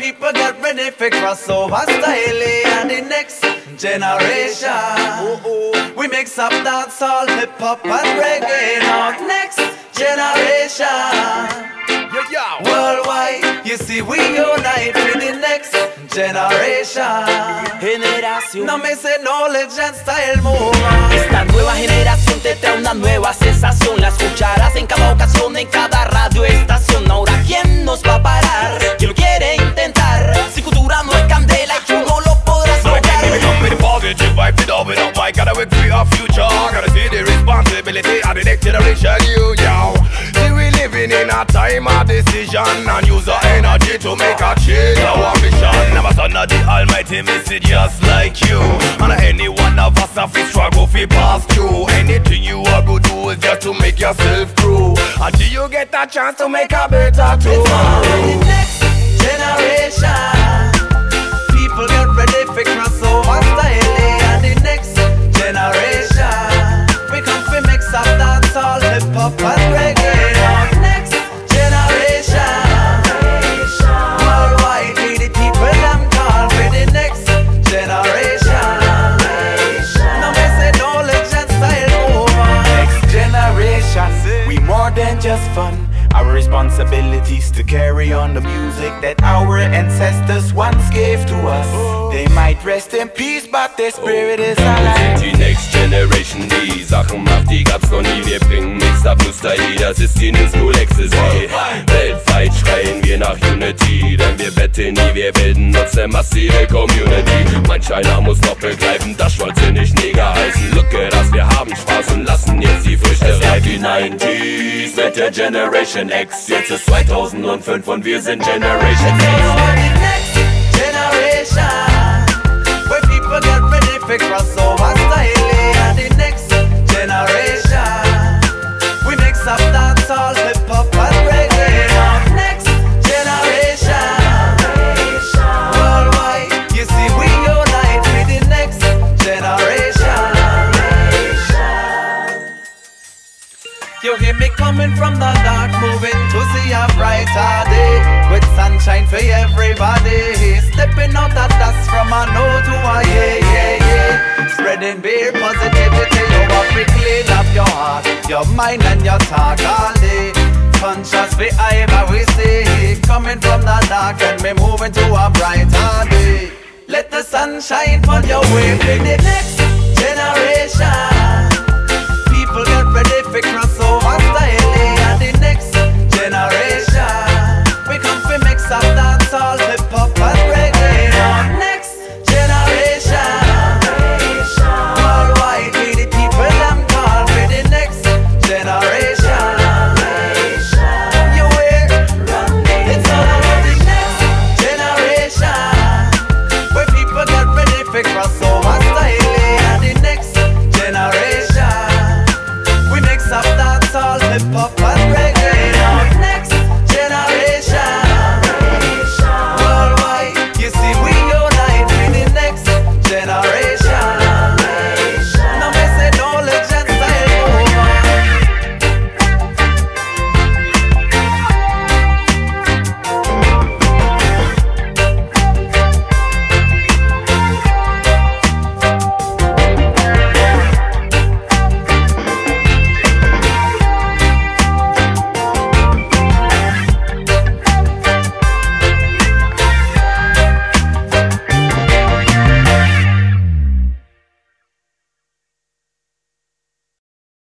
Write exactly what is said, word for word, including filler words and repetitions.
people get ready for crossover style and the next generation. Uh-oh. We mix up dancehall, hip hop and reggae. Now next generation. Worldwide, you see we unite with the next generation. Generación. No me sé knowledge and style move. Esta nueva generación te trae una nueva sensación. La escucharás en cada ocasión, en cada radioestación. Ahora ¿quién nos va a parar? ¿Quién lo quiere intentar? Si cultura no es candela y tú no lo podrás lograr. Positive vibe, it up, it up, I gotta work for your future. Gotta see the responsibility of the next generation, you, yo. See we living in a time of decision and use our energy to make a change. Our mission, never son of the Almighty, miss it just like you. And any one of us have to struggle fi pass through. Anything you are to do is just to make yourself grow until you get a chance to make a better tomorrow. The next generation. People get ready for crossover style and the next generation. We come for mix up dancehall, hip hop and reggae. Now next generation. Worldwide, we the people them call for the next generation. Now we say knowledge and style over. Next generation, we more than just fun. Our responsibilities to carry on the music that our ancestors once gave to us. They might rest in peace, but their spirit is alive. Die Next Generation, die Sachen macht, die gab's noch nie. Wir bringen Mixed-Up-Nostalgie, das ist die New School Ecstasy. Weltweit schreien wir nach Unity, denn wir betteln nie, wir bilden uns eine massive Community. Mein China muss noch begreifen, das wollte nicht Neger heißen. Look at us, wir haben Spaß und lassen jetzt die Früchte reifen. Die neunziger mit der Generation X, jetzt ist zweitausendfünf und wir sind Generation X. The next generation, where people get ready for crossover style and the next generation. We mix up dancehall, hip hop and reggae. Now next generation. Worldwide, you see we unite with the next generation. You hear me coming from the dark, moving to see a brighter day, with sunshine for everybody. Stepping out of dust from a no to a yeah, yeah, yeah. Spreading beer positivity, you want to clean up your heart, your mind and your talk all day. Conscious behavior we see, coming from the dark and me moving to a brighter day. Let the sun shine on your way with the next generation.